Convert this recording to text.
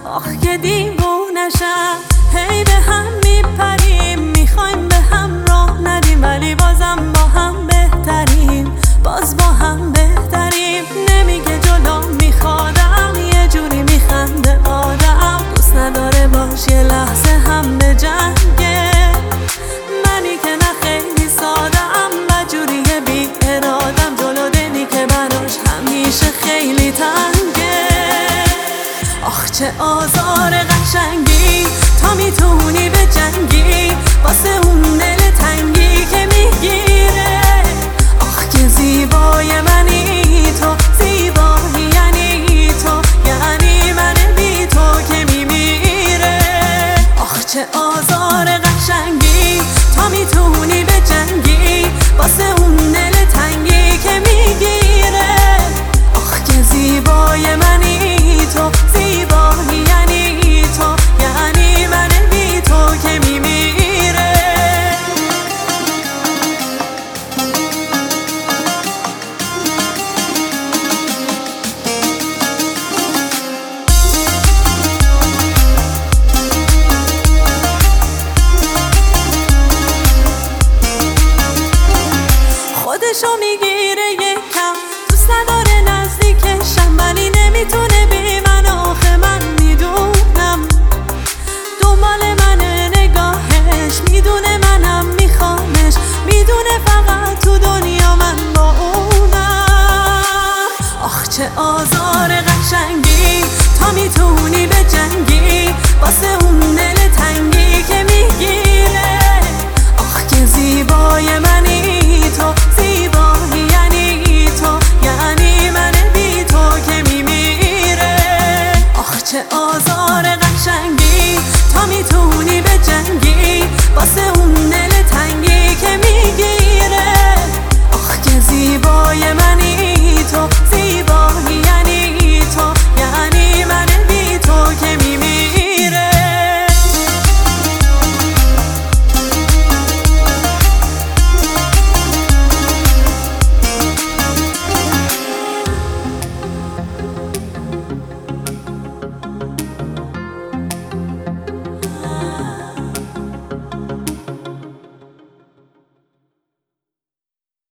آخ که دیوونشم، هی به هم میپریم، میخوایم به هم راه ندیم، ولی بازم با هم بهتریم، باز با هم بهتریم. نمیگه جلو میخوادم، یه جوری میخنده آدم، دوست نداره باش یه لحظه هم به جنگه. منی که نه خیلی سادم، بدجوری بی ارادم، جلو دلی که براش همیشه خیلی تنگه. آخ چه آزار قشنگی، تا میتونی به جنگی واسه اون دل تنگی که میگیره. آخ که زیبای منی تو، زیبایی یعنی تو، یعنی من بی تو که میمیره. آخ چه آزار قشنگی، تا میتونی به جنگی واسه اون دل تنگی که میگیره. آخ که زیبای منی تو، زیبایی یعنی تو، یعنی من بی تو که میمیره. خودشو